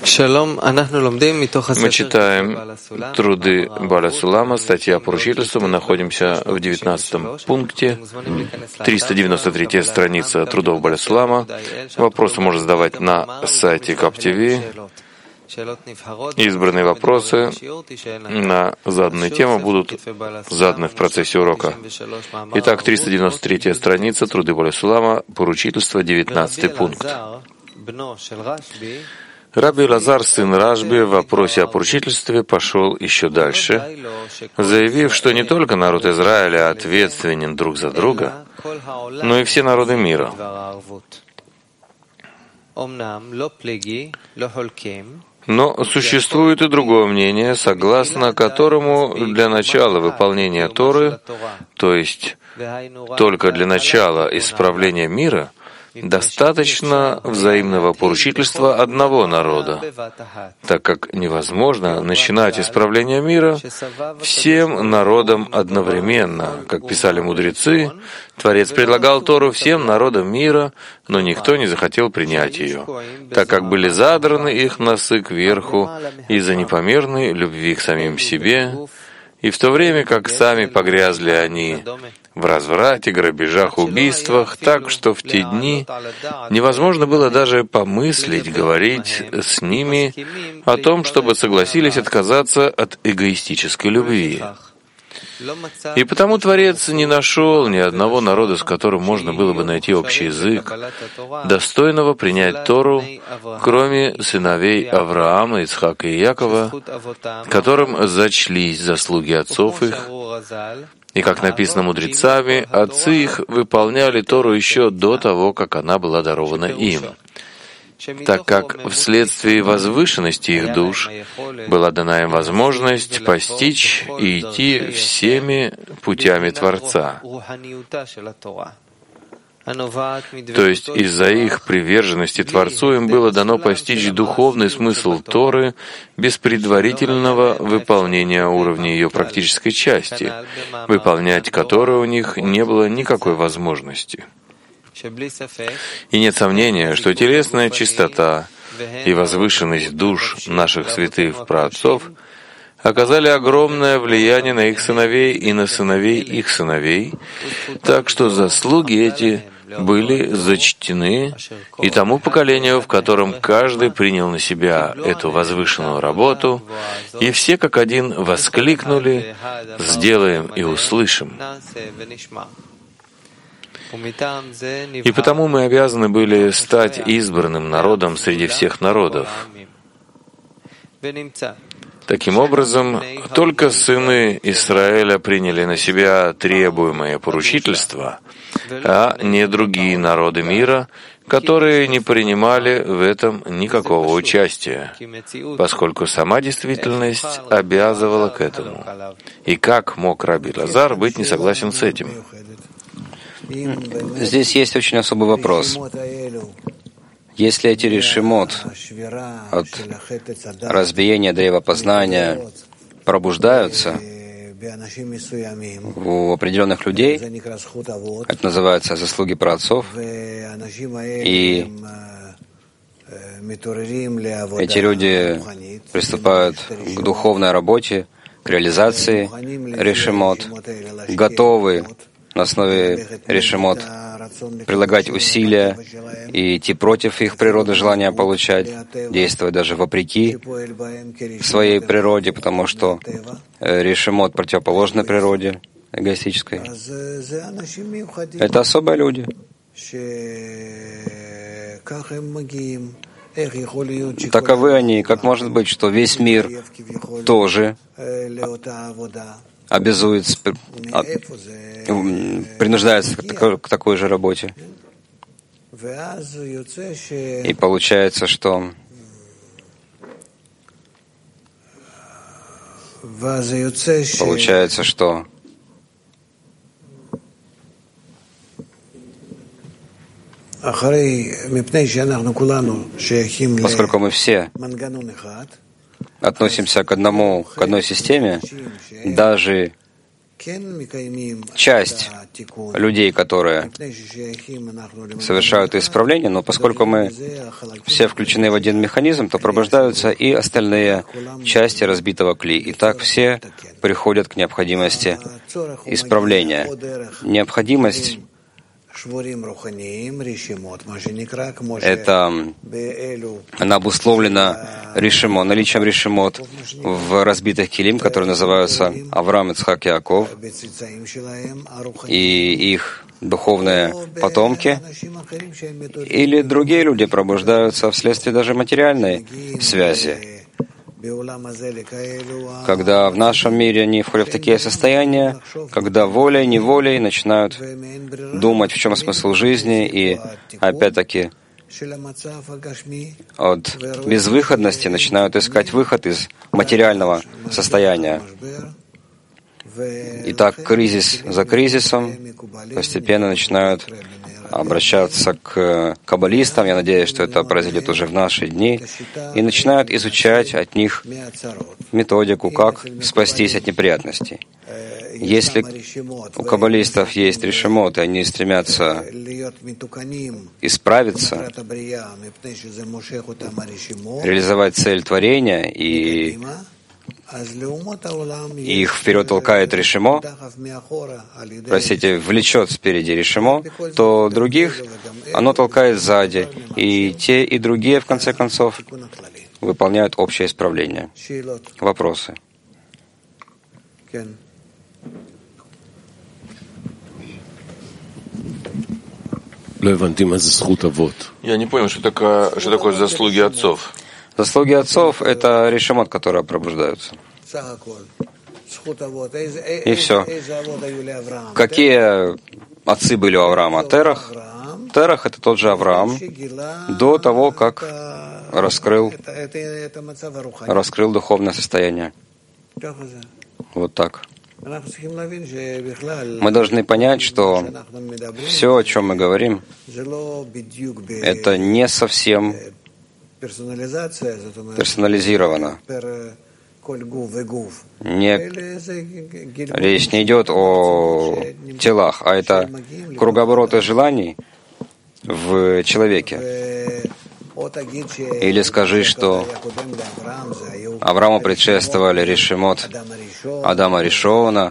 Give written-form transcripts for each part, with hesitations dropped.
Мы читаем труды Бааля Сулама, статья о поручительстве. Мы находимся в 19 пункте, 393 страница трудов Бааля Сулама. Вопросы можно задавать на сайте КапТВ. Избранные вопросы на заданные темы будут заданы в процессе урока. Итак, 393 страница труды Бааля Сулама, поручительство, 19 пункт. Раби Элазар, сын Рашби, в вопросе о поручительстве пошел еще дальше, заявив, что не только народ Израиля ответственен друг за друга, но и все народы мира. Но существует и другое мнение, согласно которому для начала выполнения Торы, то есть только для начала исправления мира, достаточно взаимного поручительства одного народа, так как невозможно начинать исправление мира всем народам одновременно. Как писали мудрецы, Творец предлагал Тору всем народам мира, но никто не захотел принять ее, так как были задраны их носы кверху из-за непомерной любви к самим себе, и в то время как сами погрязли они в разврате, грабежах, убийствах, так что в те дни невозможно было даже помыслить, говорить с ними о том, чтобы согласились отказаться от эгоистической любви. И потому Творец не нашел ни одного народа, с которым можно было бы найти общий язык, достойного принять Тору, кроме сыновей Авраама, Ицхака и Якова, которым зачлись заслуги отцов их. И, как написано мудрецами, отцы их выполняли Тору еще до того, как она была дарована им, так как вследствие возвышенности их душ была дана им возможность постичь и идти всеми путями Творца. То есть из-за их приверженности Творцу им было дано постичь духовный смысл Торы без предварительного выполнения уровня ее практической части, выполнять которую у них не было никакой возможности. И нет сомнения, что телесная чистота и возвышенность душ наших святых праотцов оказали огромное влияние на их сыновей и на сыновей их сыновей, так что заслуги эти были зачтены и тому поколению, в котором каждый принял на себя эту возвышенную работу, и все как один воскликнули: «Сделаем и услышим». И потому мы обязаны были стать избранным народом среди всех народов. Таким образом, только сыны Израиля приняли на себя требуемое поручительство, а не другие народы мира, которые не принимали в этом никакого участия, поскольку сама действительность обязывала к этому. И как мог Раби Элазар быть не согласен с этим? Здесь есть очень особый вопрос. Если эти решимот от разбиения древа познания пробуждаются у определенных людей, это называется заслуги праотцов, и эти люди приступают к духовной работе, к реализации решимот, готовы на основе решимот прилагать усилия и идти против их природы, желания получать, действовать даже вопреки своей природе, потому что решимот противоположной природе эгоистической. Это особые люди. Таковы они. Как может быть, что весь мир тоже принуждается к такой же работе. И получается, что поскольку мы все относимся к одной системе, даже часть людей, которые совершают исправление, но поскольку мы все включены в один механизм, то пробуждаются и остальные части разбитого кли. И так все приходят к необходимости исправления. Необходимость она обусловлена наличием решимот в разбитых килим, которые называются Авраам, Ицхак, Яаков, и их духовные потомки, или другие люди пробуждаются вследствие даже материальной связи. Когда в нашем мире они входят в такие состояния, когда волей, неволей начинают думать, в чем смысл жизни, и опять-таки от безвыходности начинают искать выход из материального состояния. И так кризис за кризисом постепенно начинают обращаться к каббалистам, я надеюсь, что это произойдет уже в наши дни, и начинают изучать от них методику, как спастись от неприятностей. Если у каббалистов есть решимот, и они стремятся исправиться, реализовать цель творения, и их вперед толкает решимо, влечет спереди решимо, то других оно толкает сзади, и те, и другие, в конце концов, выполняют общее исправление. Вопросы? Я не понял, что такое заслуги отцов. Заслуги отцов — это решимот, которые пробуждаются. И все. Какие отцы были у Авраама? Терах. Терах — это тот же Авраам до того, как раскрыл духовное состояние. Вот так. Мы должны понять, что все, о чем мы говорим, это не совсем персонализировано. Речь не идет о телах, а это круговорот желаний в человеке. Или скажи, что Аврааму предшествовали решимот Адама Ришона,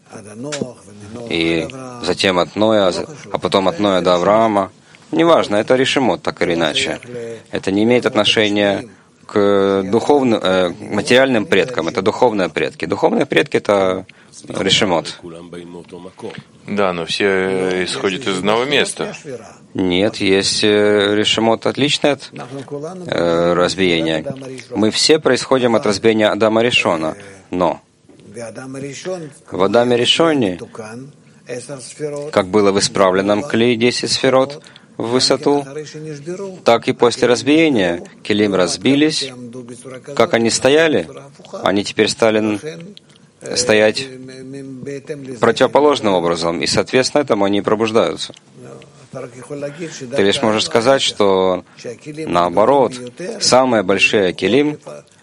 и затем от Ноя, а потом от Ноя до Авраама. Неважно, это решимот, так или иначе. Это не имеет отношения к материальным предкам, это духовные предки. Духовные предки — это решимот. Да, но все исходят из одного места. Нет, есть решимот отличное от разбиения. Мы все происходим от разбиения Адама Ришона, но в Адаме Ришоне, как было в исправленном кли 10 сферот в высоту, так и после разбиения келим разбились. Как они стояли, они теперь стали стоять противоположным образом, и, соответственно, этому они и пробуждаются. Ты лишь можешь сказать, что наоборот, самые большие келим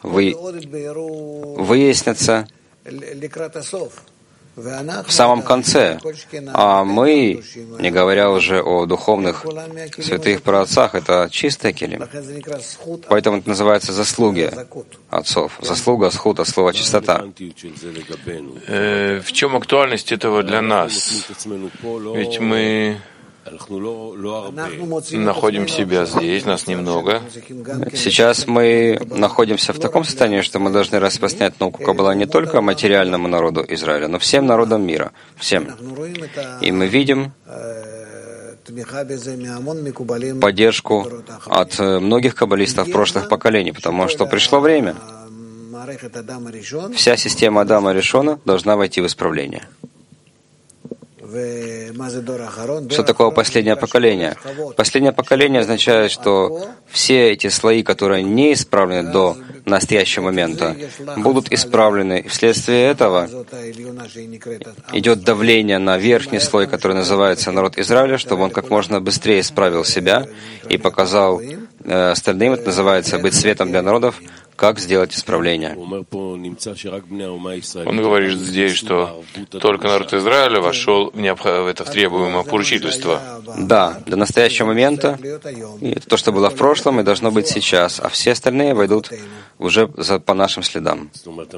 выяснятся в самом конце, а мы, не говоря уже о духовных святых праотцах, это чистые келим. Поэтому это называется заслуги отцов. Заслуга, схуд от слова чистота. В чем актуальность этого для нас? Ведь мы находим себя здесь, нас немного. Сейчас мы находимся в таком состоянии, что мы должны распространять науку Каббала не только материальному народу Израиля, но всем народам мира, всем. И мы видим поддержку от многих каббалистов прошлых поколений, потому что пришло время. Вся система Адама Ришона должна войти в исправление. Что такое последнее поколение? Последнее поколение означает, что все эти слои, которые не исправлены до настоящего момента, будут исправлены. И вследствие этого идет давление на верхний слой, который называется народ Израиля, чтобы он как можно быстрее исправил себя и показал остальным, это называется быть светом для народов, как сделать исправление. Он говорит здесь, что только народ Израиля вошел в это требуемое поручительство. Да, до настоящего момента, и это то, что было в прошлом, и должно быть сейчас, а все остальные войдут уже по нашим следам.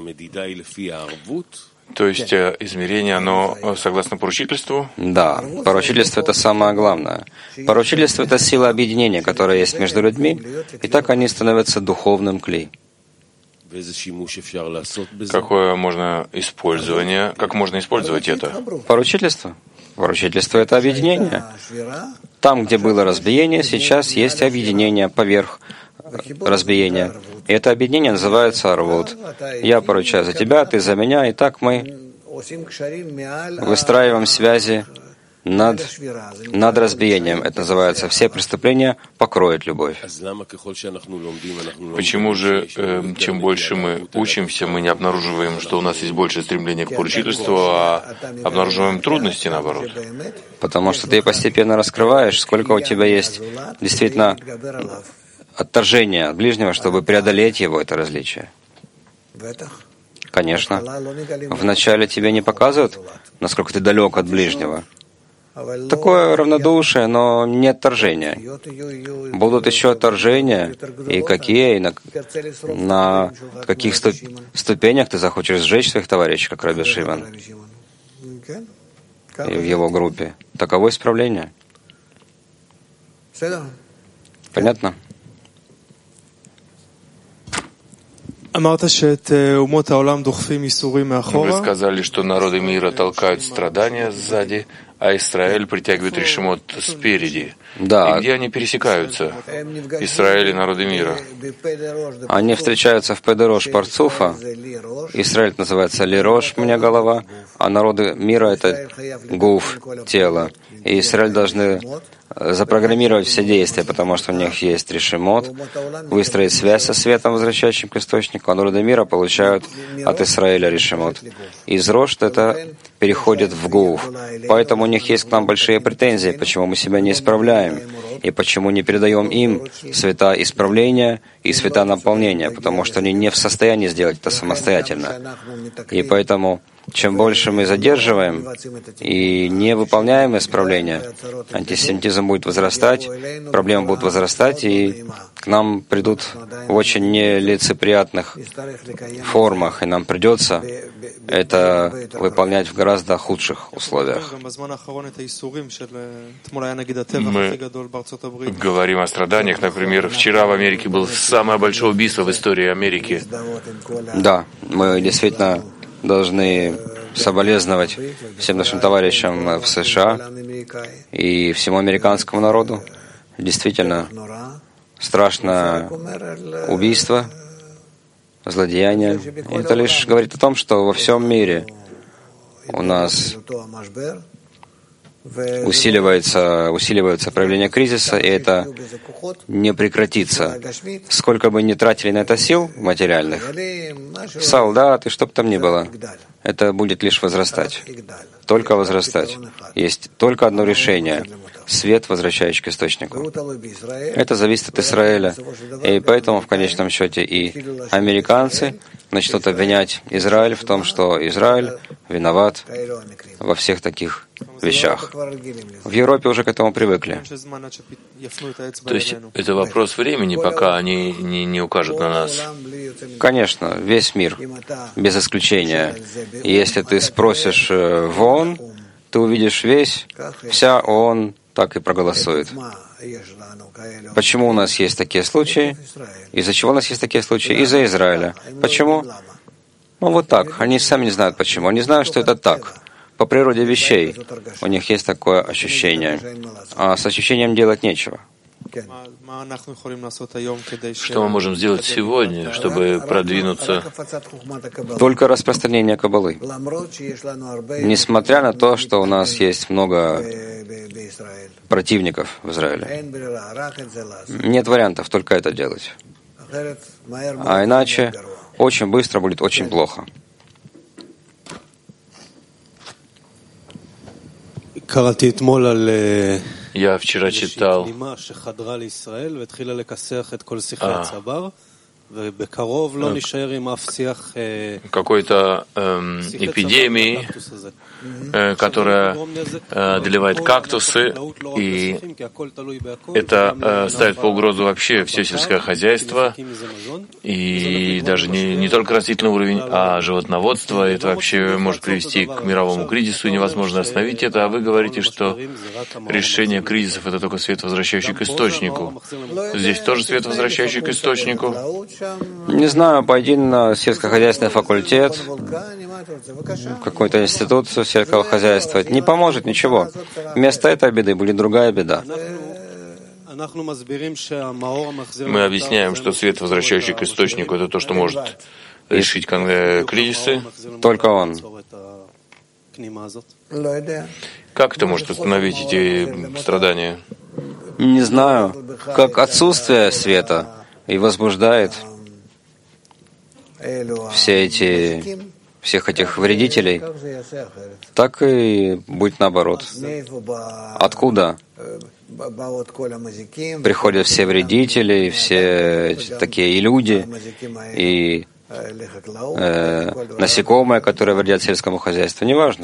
То есть измерение, оно согласно поручительству? Да, поручительство — это самое главное. Поручительство — это сила объединения, которая есть между людьми, и так они становятся духовным клей. Какое можно использование? Как можно использовать это? Поручительство? Поручительство — это объединение. Там, где было разбиение, сейчас есть объединение поверх разбиения. И это объединение называется арвут. Я поручаю за тебя, ты за меня, и так мы выстраиваем связи над разбиением. Это называется «все преступления покроет любовь». Почему же, чем больше мы учимся, мы не обнаруживаем, что у нас есть большее стремление к поручительству, а обнаруживаем трудности, наоборот? Потому что ты постепенно раскрываешь, сколько у тебя есть действительно отторжения от ближнего, чтобы преодолеть его, это различие. Конечно. Вначале тебе не показывают, насколько ты далек от ближнего. Такое равнодушие, но не отторжение. Будут еще отторжения, и какие, и на каких ступенях ты захочешь сжечь своих товарищей, как Раби Шимон, и в его группе. Таково исправление. Понятно? Вы сказали, что народы мира толкают страдания сзади, а Израиль притягивает решимот спереди. Да. И где они пересекаются? Израиль и народы мира. Они встречаются в Педерош Парцуфа. Израиль называется Лирош, у меня голова, а народы мира — это Гуф, тело. И Израиль должны запрограммировать все действия, потому что у них есть решимот, выстроить связь со светом, возвращающим к источнику, а народы мира получают от Израиля решимот. Из Рошт это переходит в Гуф. Поэтому у них есть к нам большие претензии, почему мы себя не исправляем, и почему не передаем им света исправления и света наполнения, потому что они не в состоянии сделать это самостоятельно. И поэтому чем больше мы задерживаем и не выполняем исправления, антисемитизм будет возрастать, проблемы будут возрастать, и к нам придут в очень нелицеприятных формах, и нам придется это выполнять в гораздо худших условиях. Мы говорим о страданиях. Например, вчера в Америке было самое большое убийство в истории Америки. Да, мы действительно должны соболезновать всем нашим товарищам в США и всему американскому народу. Действительно, страшное убийство, злодеяние. И это лишь говорит о том, что во всем мире у нас усиливается проявление кризиса, и это не прекратится. Сколько бы ни тратили на это сил материальных, солдаты, что бы там ни было, это будет лишь возрастать. Только возрастать. Есть только одно решение — свет, возвращающий к источнику. Это зависит от Израиля. И поэтому в конечном счете и американцы начнут обвинять Израиль в том, что Израиль виноват во всех таких вещах. В Европе уже к этому привыкли. То есть это вопрос времени, пока они не укажут на нас. Конечно, весь мир, без исключения. И если ты спросишь в ООН, ты увидишь вся ООН так и проголосует. Почему у нас есть такие случаи? Из-за чего у нас есть такие случаи? Из-за Израиля. Почему? Ну вот так. Они сами не знают почему. Они знают, что это так. По природе вещей у них есть такое ощущение. А с ощущением делать нечего. Что мы можем сделать сегодня, чтобы продвинуться? Только распространение Каббалы. Несмотря на то, что у нас есть много противников в Израиле. Нет вариантов только это делать. А иначе очень быстро будет очень плохо. Я вчера читал какой-то эпидемии, которая одолевает кактусы, и это ставит под угрозу вообще все сельское хозяйство, и даже не только растительный уровень, а животноводство. Это вообще может привести к мировому кризису, и невозможно остановить это. А вы говорите, что решение кризисов — это только свет, возвращающий к источнику. Здесь тоже свет, возвращающий к источнику? Не знаю, пойди на сельскохозяйственный факультет, в какой-то институт сельского хозяйства. Это не поможет ничего. Вместо этой беды будет другая беда. Мы объясняем, что свет, возвращающий к источнику, это то, что может решить кризисы. Только он. Как это может остановить эти страдания? Не знаю. Как отсутствие света и возбуждает всех этих вредителей, так и будет наоборот. Откуда приходят все вредители, все такие и люди, и насекомые, которые вредят сельскому хозяйству, неважно.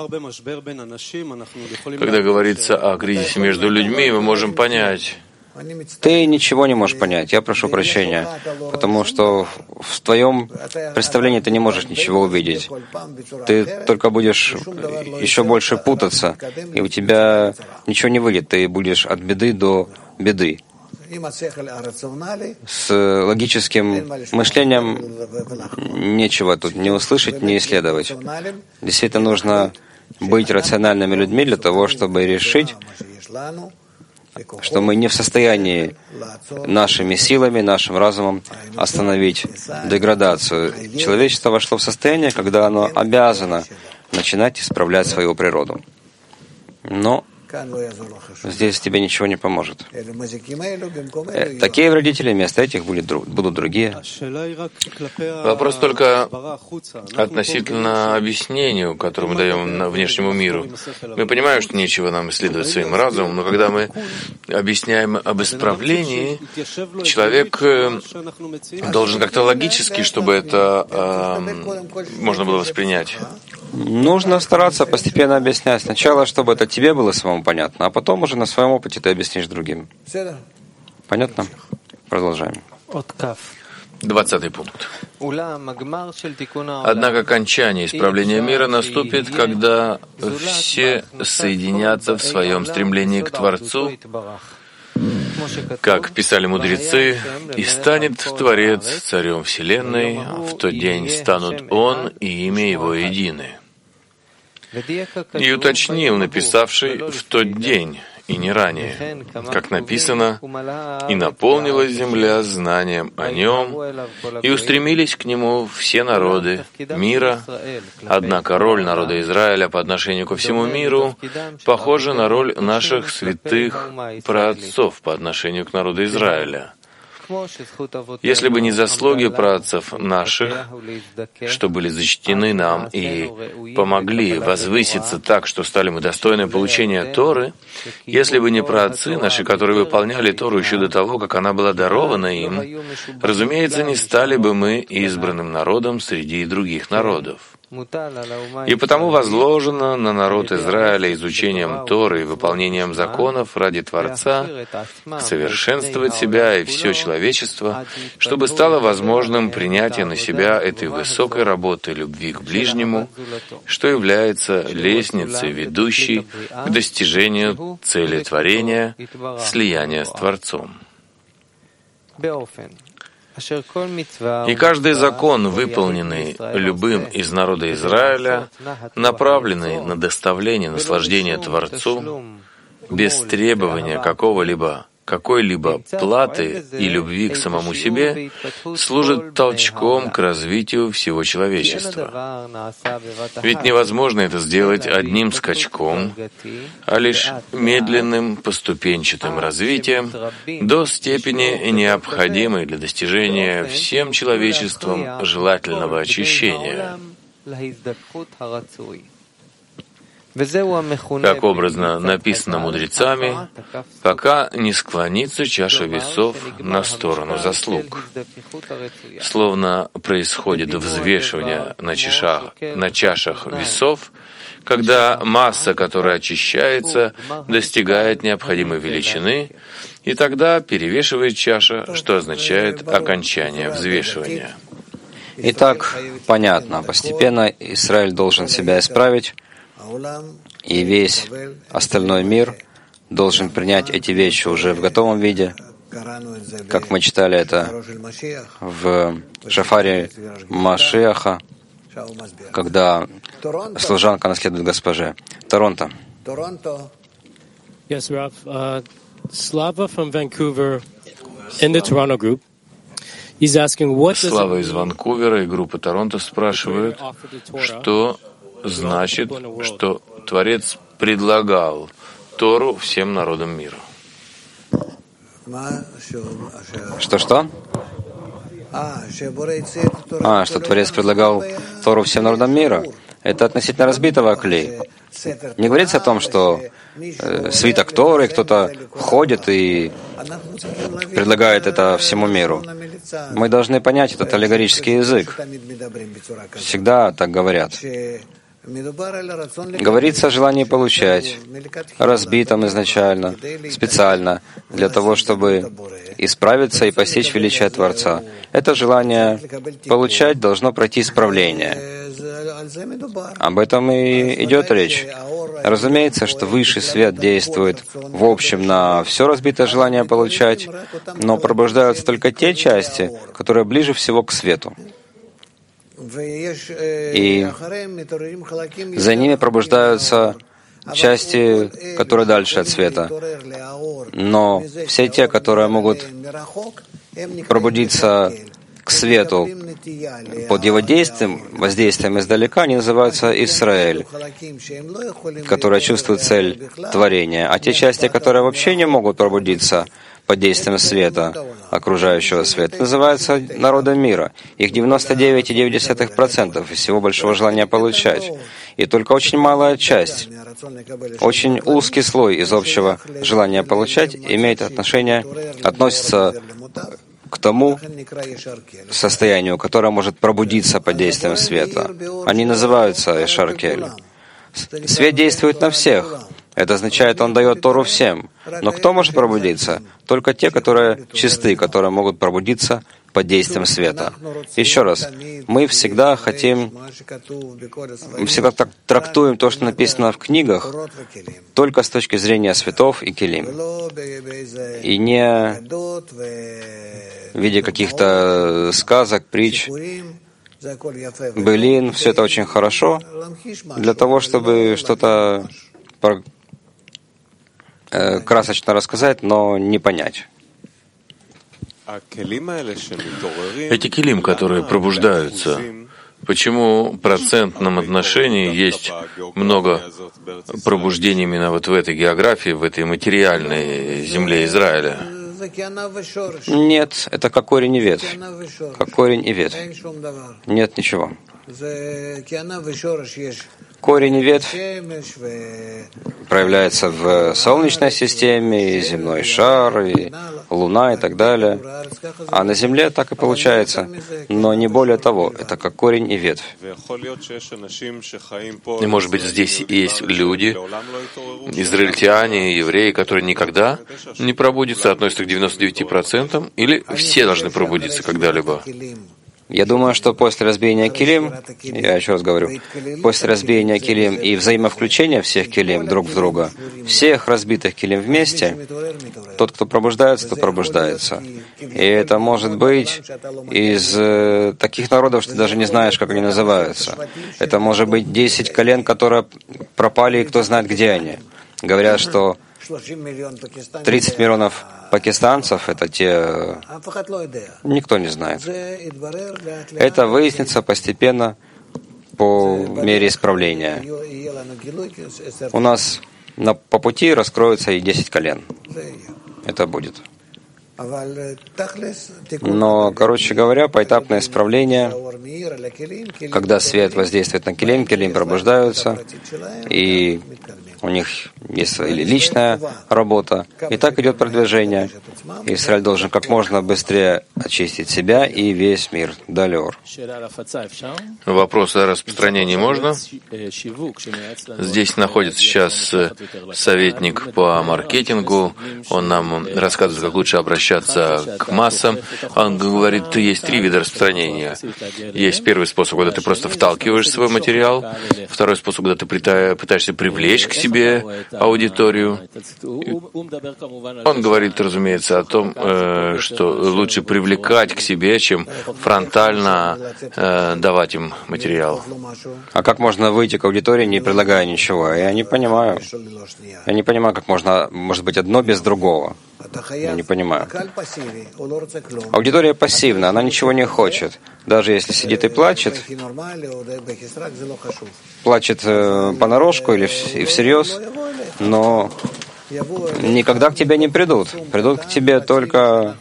Когда говорится о кризисе между людьми, мы можем понять. Ты ничего не можешь понять, я прошу прощения, потому что в твоем представлении ты не можешь ничего увидеть. Ты только будешь еще больше путаться, и у тебя ничего не выйдет, ты будешь от беды до беды. С логическим мышлением нечего тут не услышать, не исследовать. Действительно нужно быть рациональными людьми для того, чтобы решить, что мы не в состоянии нашими силами, нашим разумом остановить деградацию. Человечество вошло в состояние, когда оно обязано начинать исправлять свою природу. Но здесь тебе ничего не поможет. Такие вредители, вместо этих будут другие. Вопрос только относительно объяснению, которое мы даем внешнему миру. Мы понимаем, что нечего нам исследовать своим разумом, но когда мы объясняем об исправлении, человек должен как-то логически, чтобы это можно было воспринять. Нужно стараться постепенно объяснять. Сначала, чтобы это тебе было самому понятно, а потом уже на своем опыте ты объяснишь другим. Понятно? Продолжаем. 20 пункт. Однако окончание исправления мира наступит, когда все соединятся в своем стремлении к Творцу, как писали мудрецы, «И станет Творец царем Вселенной, в тот день станут Он и имя Его едины». И уточнил написавший «в тот день» и не ранее, как написано, «И наполнилась земля знанием о Нем, и устремились к Нему все народы мира, однако роль народа Израиля по отношению ко всему миру похожа на роль наших святых праотцов по отношению к народу Израиля. Если бы не заслуги праотцов наших, что были зачтены нам и помогли возвыситься так, что стали мы достойны получения Торы, если бы не праотцы наши, которые выполняли Тору еще до того, как она была дарована им, разумеется, не стали бы мы избранным народом среди других народов. И потому возложено на народ Израиля изучением Торы и выполнением законов ради Творца совершенствовать себя и все человечество, чтобы стало возможным принятие на себя этой высокой работы любви к ближнему, что является лестницей, ведущей к достижению цели творения, слияния с Творцом. И каждый закон, выполненный любым из народа Израиля, направленный на доставление наслаждения Творцу, без требования какой-либо платы и любви к самому себе, служит толчком к развитию всего человечества. Ведь невозможно это сделать одним скачком, а лишь медленным поступенчатым развитием до степени, необходимой для достижения всем человечеством желательного очищения. как образно написано мудрецами, пока не склонится чаша весов на сторону заслуг. Словно происходит взвешивание на чашах весов, когда масса, которая очищается, достигает необходимой величины, и тогда перевешивает чаша, что означает окончание взвешивания. Итак, понятно, постепенно Израиль должен себя исправить, и весь остальной мир должен принять эти вещи уже в готовом виде, как мы читали это в шафаре Машиаха, когда служанка наследует госпоже. Торонто. Yes, Rav. Slava from Vancouver in the Toronto group. He's asking, what does Слава из Ванкувера и группы Торонто спрашивают, что значит, что Творец предлагал Тору всем народам мира. Что? Что Творец предлагал Тору всем народам мира. Это относительно разбитого клей. Не говорится о том, что свиток Торы, кто-то ходит и предлагает это всему миру. Мы должны понять этот аллегорический язык. Всегда так говорят. Говорится о желании получать, разбитом изначально, специально, для того, чтобы исправиться и постичь величие Творца. Это желание получать должно пройти исправление. Об этом и идет речь. Разумеется, что высший свет действует в общем на все разбитое желание получать, но пробуждаются только те части, которые ближе всего к свету. И за ними пробуждаются части, которые дальше от света. Но все те, которые могут пробудиться к свету под его воздействием издалека, они называются Исраэль, которые чувствуют цель творения. А те части, которые вообще не могут пробудиться под действием света, окружающего света, называются народом мира. Их 99,9% из всего большого желания получать. И только очень малая часть, очень узкий слой из общего желания получать относится к тому состоянию, которое может пробудиться под действием света. Они называются Эшаркель. Свет действует на всех. Это означает, он дает Тору всем. Но кто может пробудиться? Только те, которые чисты, которые могут пробудиться под действием света. Еще раз, мы всегда так трактуем то, что написано в книгах, только с точки зрения светов и келим. И не в виде каких-то сказок, притч, былин. Все это очень хорошо для того, чтобы что-то красочно рассказать, но не понять. Эти келим, которые пробуждаются, почему в процентном отношении есть много пробуждений именно вот в этой географии, в этой материальной земле Израиля? Нет, это как корень и ветвь. Как корень и ветвь. Нет ничего. Корень и ветвь проявляется в Солнечной системе, и земной шар, и Луна и так далее. А на Земле так и получается. Но не более того, это как корень и ветвь. И, может быть, здесь есть люди, израильтяне, евреи, которые никогда не пробудятся, относятся к 99%, или все должны пробудиться когда-либо? Я думаю, что после разбиения келим, я еще раз говорю, после разбиения келим и взаимовключения всех келим друг в друга, всех разбитых келим вместе, тот, кто пробуждается, то пробуждается. И это может быть из таких народов, что ты даже не знаешь, как они называются. Это может быть 10 колен, которые пропали, и кто знает, где они. Говорят, что 30 миллионов пакистанцев — это те... Никто не знает. Это выяснится постепенно по мере исправления. У нас по пути раскроются и 10 колен. Это будет. Но, короче говоря, поэтапное исправление, когда свет воздействует на килим, килим пробуждаются, и у них есть личная работа, и так идет продвижение. Израиль должен как можно быстрее очистить себя и весь мир. Далер. Вопрос о распространении можно? Здесь находится сейчас советник по маркетингу. Он нам рассказывает, как лучше обращаться к массам. Он говорит, есть 3 вида распространения. Есть первый способ, когда ты просто вталкиваешь свой материал. Второй способ, когда ты пытаешься привлечь к себе аудиторию. Он говорит, разумеется, о том, что лучше привлекать к себе, чем фронтально давать им материал. А как можно выйти к аудитории, не предлагая ничего? Я не понимаю. Я не понимаю, как может быть одно без другого. Я не понимаю. Аудитория пассивна, она ничего не хочет. Даже если сидит и плачет понарошку или всерьез, но никогда к тебе не придут. Придут к тебе только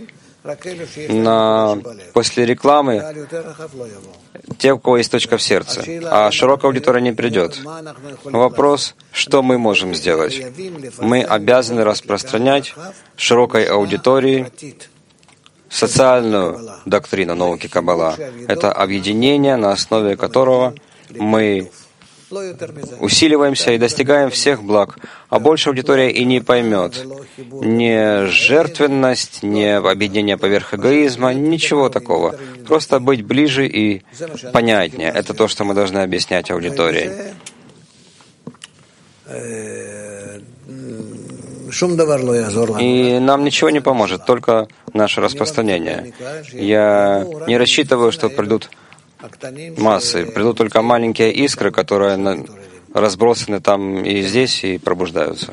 после рекламы те, у кого есть точка в сердце, а широкая аудитория не придет. Вопрос, что мы можем сделать? Мы обязаны распространять широкой аудитории социальную доктрину науки Каббала. Это объединение, на основе которого мы усиливаемся и достигаем всех благ, а больше аудитория и не поймет. Не жертвенность, не объединение поверх эгоизма, ничего такого. Просто быть ближе и понятнее. Это то, что мы должны объяснять аудитории. И нам ничего не поможет, только наше распространение. Я не рассчитываю, что придут массы, придут только маленькие искры, которые разбросаны там и здесь и пробуждаются.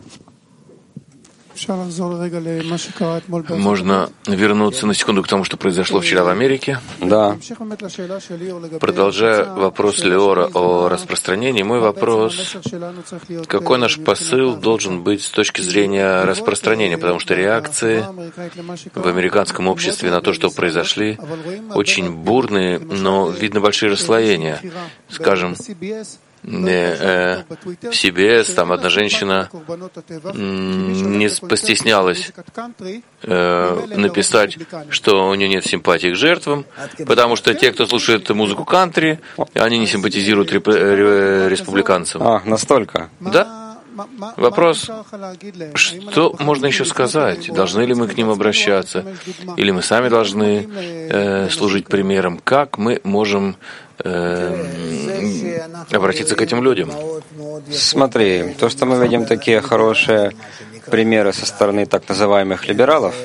Можно вернуться на секунду к тому, что произошло вчера в Америке? Да. Продолжая вопрос Леора о распространении, мой вопрос, какой наш посыл должен быть с точки зрения распространения, потому что реакции в американском обществе на то, что произошли, очень бурные, но видно большие расслоения. Скажем, в CBS там одна женщина не постеснялась написать, что у нее нет симпатии к жертвам, потому что те, кто слушает музыку кантри, они не симпатизируют республиканцам. Настолько? Да. Вопрос, что можно еще сказать? Должны ли мы к ним обращаться? Или мы сами должны служить примером? Как мы можем обратиться к этим людям? Смотри, то, что мы видим такие хорошие примеры со стороны так называемых либералов,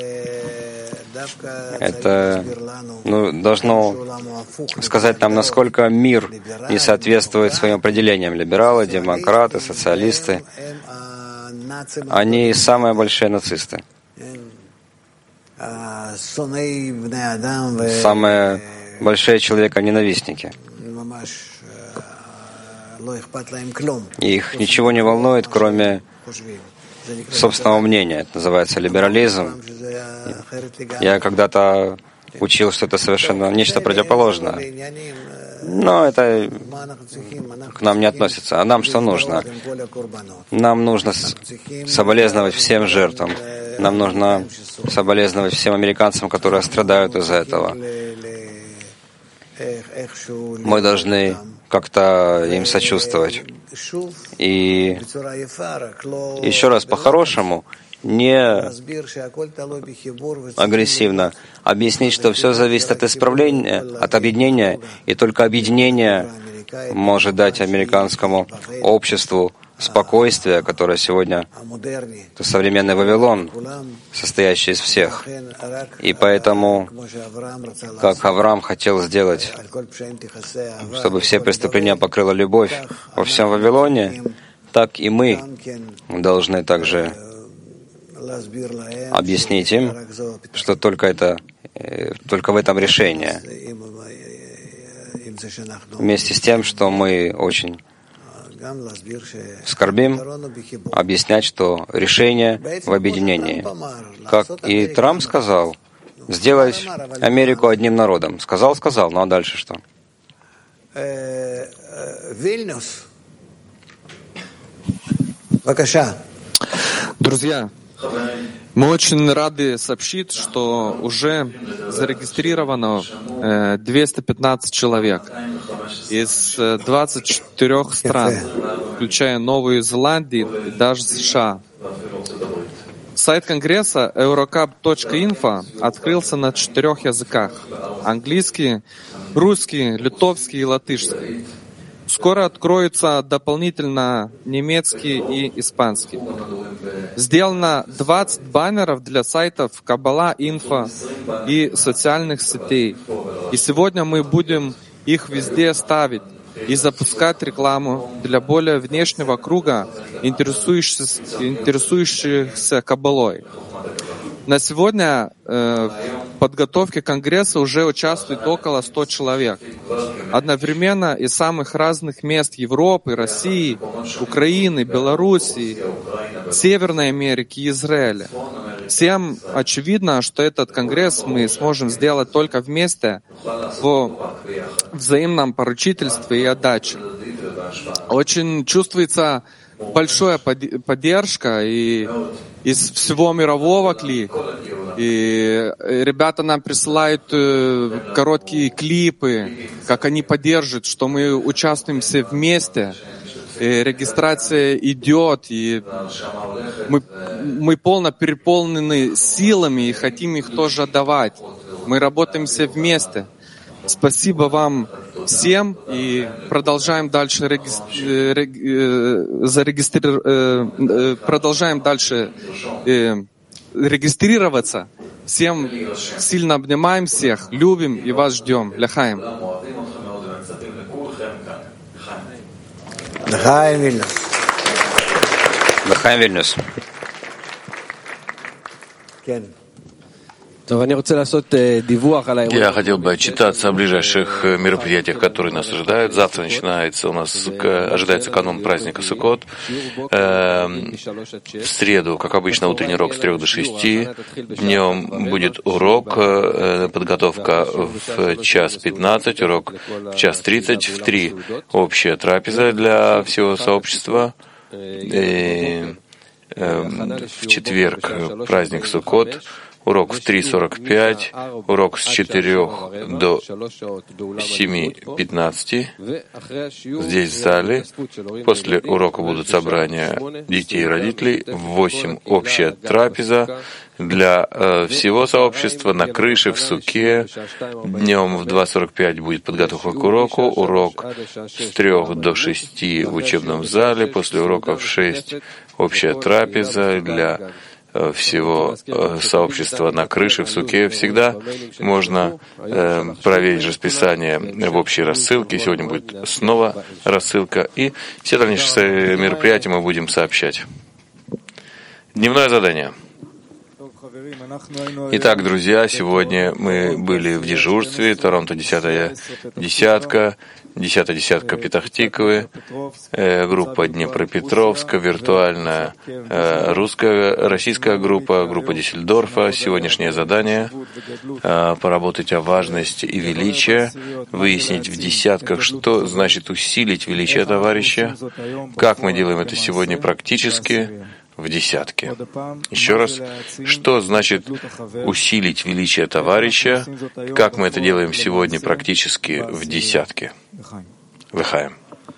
это должно сказать нам, насколько мир не соответствует своим определениям. Либералы, демократы, социалисты, они самые большие нацисты. Самые большие человеконенавистники. Их ничего не волнует, кроме собственного мнения. Это называется либерализм. Я когда-то учил, что это совершенно нечто противоположное. Но это к нам не относится. А нам что нужно? Нам нужно соболезновать всем жертвам. Нам нужно соболезновать всем американцам, которые страдают из-за этого. Мы должны как-то им сочувствовать. И еще раз, по-хорошему, не агрессивно объяснить, что все зависит от исправления, от объединения, и только объединение может дать американскому обществу спокойствие, которое сегодня это современный Вавилон, состоящий из всех. И поэтому, как Авраам хотел сделать, чтобы все преступления покрыла любовь во всем Вавилоне, так и мы должны также объяснить им, что только в этом решение. Вместе с тем, что мы очень скорбим, объяснять, что решение в объединении. Как и Трамп сказал, сделать Америку одним народом. Сказал, ну а дальше что? Друзья, мы очень рады сообщить, что уже зарегистрировано 215 человек из 24 стран, включая Новую Зеландию и даже США. Сайт Конгресса eurocap.info открылся на 4 языках – английский, русский, литовский и латышский. Скоро откроются дополнительно немецкий и испанский. Сделано 20 баннеров для сайтов Kabbalah.info и социальных сетей. И сегодня мы будем их везде ставить и запускать рекламу для более внешнего круга, интересующихся Каббалой. На сегодня в подготовке Конгресса уже участвует около 100 человек. Одновременно из самых разных мест Европы, России, Украины, Белоруссии, Северной Америки и Израиля. Всем очевидно, что этот Конгресс мы сможем сделать только вместе в взаимном поручительстве и отдаче. Очень чувствуется большая поддержка и из всего мирового кли. И ребята нам присылают короткие клипы, как они поддерживают, что мы участвуем все вместе. И регистрация идет, и мы полно переполнены силами и хотим их тоже отдавать. Мы работаем все вместе. Спасибо вам всем и продолжаем дальше регистрироваться. Всем сильно обнимаем всех, любим и вас ждем. Ляхаем. Лахаим Вильнюс. Я хотел бы отчитаться о ближайших мероприятиях, которые нас ожидают. Завтра ожидается канун праздника Суккот. В среду, как обычно, утренний урок с 3 до 6. Днем будет урок, подготовка в 1:15, урок в 1:30, в 3 общая трапеза для всего сообщества. И в четверг праздник Суккот. Урок в 3:45, урок с 4 до 7:15 здесь в зале. После урока будут собрания детей и родителей. В 8 общая трапеза для всего сообщества на крыше, в суке. Днем в 2:45 будет подготовка к уроку. Урок с 3 до 6 в учебном зале. После урока в 6 общая трапеза для всего сообщества на крыше, в суке. Всегда можно проверить расписание в общей рассылке. Сегодня будет снова рассылка. И все дальнейшие мероприятия мы будем сообщать. Дневное задание. Итак, друзья, сегодня мы были в дежурстве. Торонто 10-я десятка. 10-я десятка Петах-Тиквы, группа Днепропетровска, виртуальная российская группа Дюссельдорфа. Сегодняшнее задание — поработать о важности и величии, выяснить в десятках, что значит усилить величие товарища, как мы делаем это сегодня практически, в десятке. Еще раз, что значит усилить величие товарища, как мы это делаем сегодня практически в десятке. Лахаим.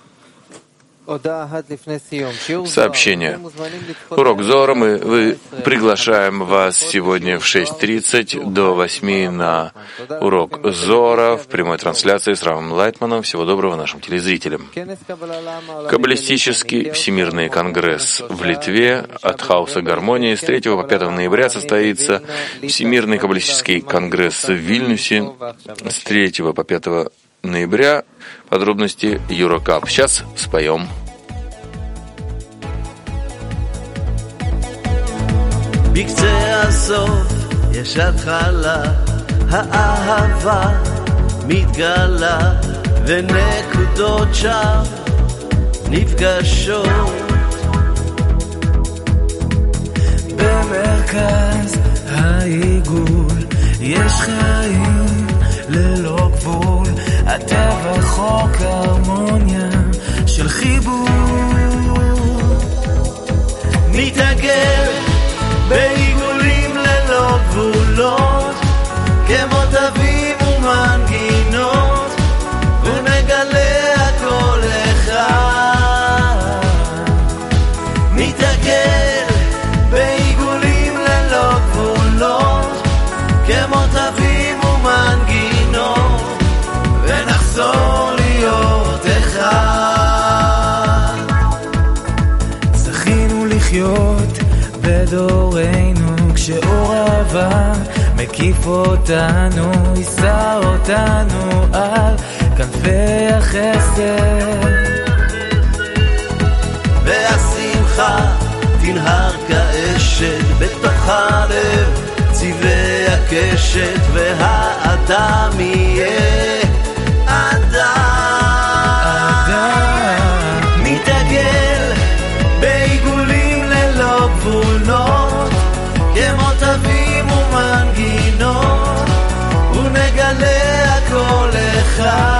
Сообщение. Урок Зора. Мы приглашаем вас сегодня в 6:30 до 8 на урок Зора в прямой трансляции с Равом Лайтманом. Всего доброго нашим телезрителям. Каббалистический Всемирный конгресс в Литве от Хаоса Гармонии с 3 по 5 ноября состоится Всемирный каббалистический конгресс в Вильнюсе с 3 по 5 ноября. Подробности Eurocap. Сейчас споем. בקצה הסוף יש התחלה, האהבה מתגלה ונקודות שם נפגשות במרכז העיגול יש חיים ללא גבול הטבע חוק הרמוניה של חיבור מתעגל בעיגולים ללא גבולות כמו תווים ומנגינות ונגלה הכל אחד מתעגל בעיגולים ללא גבולות כמו תווים ומנגינות ונחזור להיות אחד זכינו לחיות בדורנו כשאור אהבה מקיף אותנו יישא אותנו על כנפי החסד והשמחה תנהר כאשת בתוך הלב צבעי הקשת והאדם יהיה אדם מתעגל בעיגולים ללא גבולות כמו תווים ומנגינות ונגלה הכל אחד